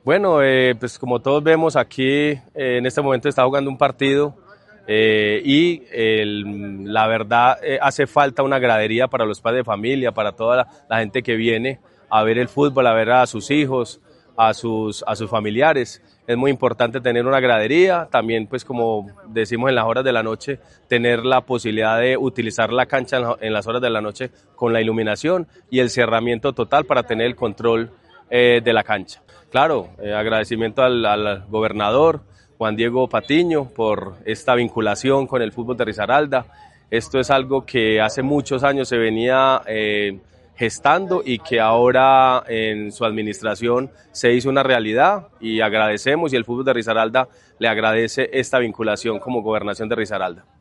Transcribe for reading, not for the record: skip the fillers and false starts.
Bueno, pues como todos vemos aquí, en este momento está jugando un partido la verdad hace falta una gradería para los padres de familia, para toda la gente que viene a ver el fútbol, a ver a sus hijos, a sus familiares. Es muy importante tener una gradería, también pues como decimos en las horas de la noche, tener la posibilidad de utilizar la cancha en las horas de la noche con la iluminación y el cerramiento total para tener el control de la cancha. Claro, agradecimiento al gobernador Juan Diego Patiño por esta vinculación con el fútbol de Risaralda. Esto es algo que hace muchos años se venía gestando y que ahora en su administración se hizo una realidad y agradecemos y el fútbol de Risaralda le agradece esta vinculación como gobernación de Risaralda.